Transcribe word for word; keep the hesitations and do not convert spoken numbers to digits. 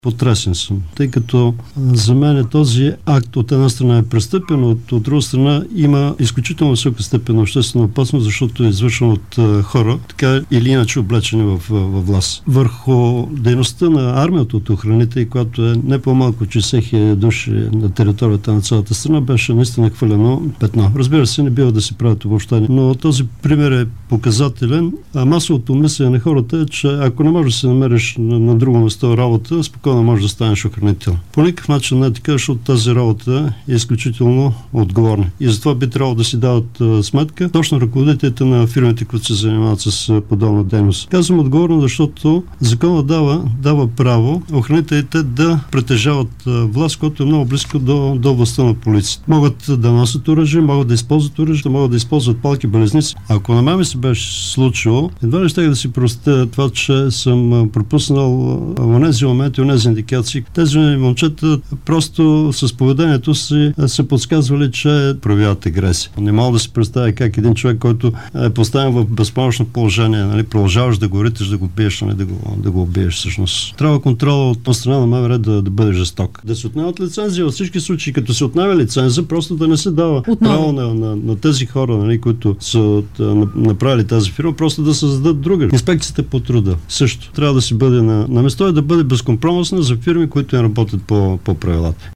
Потресен съм, тъй като за мен този акт от една страна е престъпен, от, от друга страна има изключително висока степен на обществена опасност, защото е извършен от а, хора, така или иначе облечени в, в власт. Върху дейността на армията от охраните, която е не по-малко шейсет хиляди души на територията на цялата страна, беше наистина хвалено петно. Разбира се, не бива да се правят обобщения, но този пример е показателен. А масовото мислене на хората е, че ако не можеш да се намериш на, на друго место работа, спокойно може да станеш охранител. По никакъв начин не е така, защото тази работа е изключително отговорна. И затова би трябвало да си дават а, сметка точно ръководителите на фирмите, които се занимават с а, подобна дейност. Казвам отговорно, защото законът дава, дава право охранителите да притежават а, власт, която е много близко до, до властта на полицията. Могат да носят оръжие, могат да използват оръжие, могат да използват палки, белезници. Ако на мен ми се беше случило, едва ли щях да си простя това, че съм пропуснал онези моменти, онези индикации. Тези момчета просто с поведението си са подсказвали, че проявяват агресия. Не мога да се представя как един човек, който е поставен в безпомощно положение, нали, продължаваш да го риташ, да го биеш, нали, да, го, да го убиеш всъщност. Трябва контрола от страна на МВР да, да бъде жесток. Да се отнемат лицензия във всички случаи, като се отнеме лицензия, просто да не се дава Отново. право на, на, на тези хора, нали, които са направили тази фирма, просто да създадат друга. Инспекцията по труда също трябва да си бъде на, на место и да бъде безкомпромисна за фирми, които работят по, по правилата.